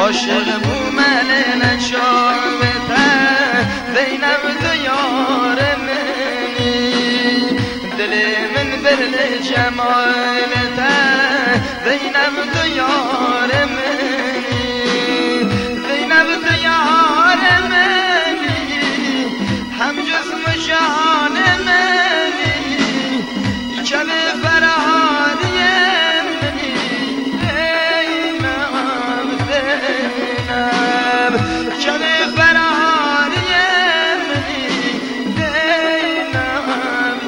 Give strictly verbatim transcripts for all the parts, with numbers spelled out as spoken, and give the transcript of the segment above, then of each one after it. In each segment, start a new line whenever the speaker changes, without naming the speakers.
عاشق بومن نشابته زینب تو یار منی دل من برل جمالته زینب تو یار منی زینب تو یار منی هم جسم و جان منی کل فرهادی منی زینب زینب کل فرهادی منی زینب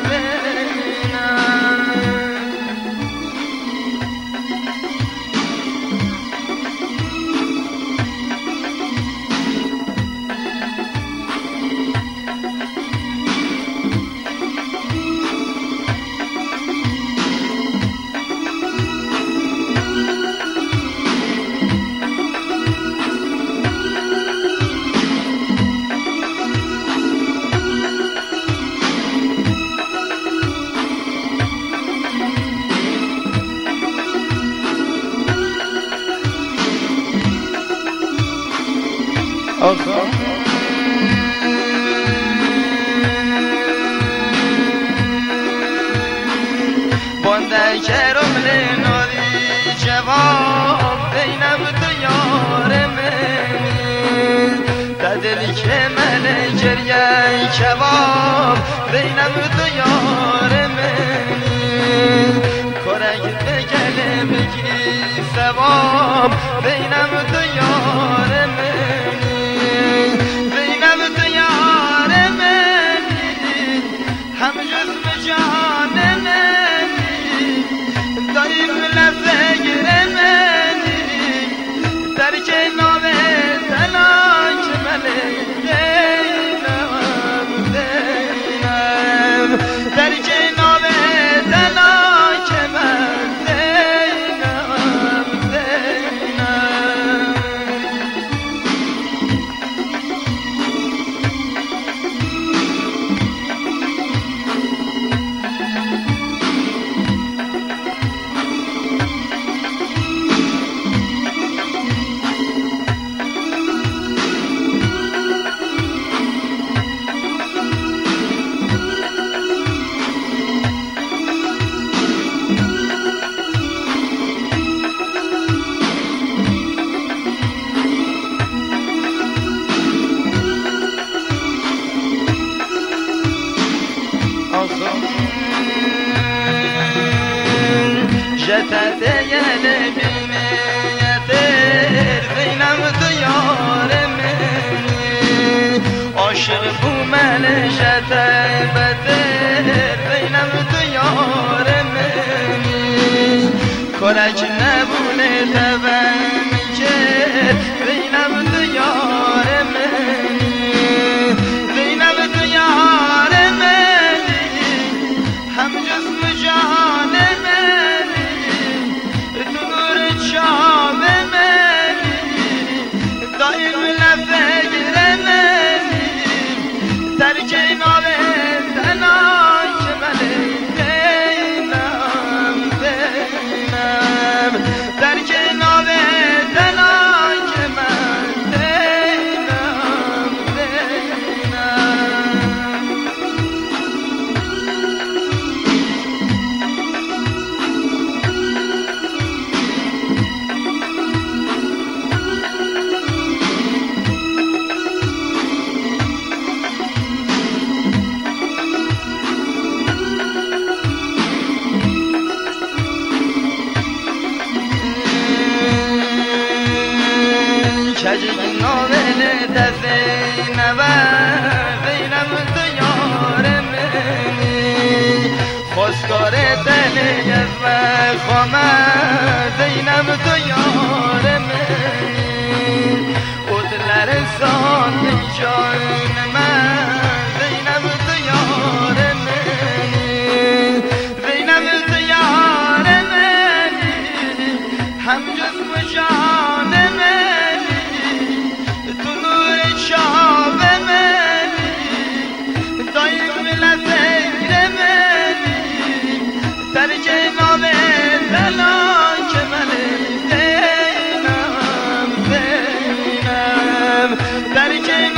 آخا بانده کرم لنالی جواب زینب تو یار منی ددلی که من گریه کباب زینب تو یار منی کرک بگله بگی سباب زینب تو یار منی زینب تو یار منی هم جسم جان منی دایم لفظ منی در کنام تلاک منی زینب زینب در کنام تلاک من زینب زینب جتت یل بینه یتر زینب تو یار منی عاشق بومن جت بتر زینب تو یار منی کرک نبونه تبن که زینب تو یار منی زینب تو یار منی هم جسم جان منی شام منی دایم لفظ منی در کنار تلاک منی زینب زینب در کنار تلاک من زینب کجی ناول زینب زینب تو یار منی خواستگار دل از خامه زینب تو یار منی ادلر سان جان من زینب تو یار منی زینب تو یار منی هم جسم جان منی تو نور شاب منی دایم لفظ منی در کنام تلاک که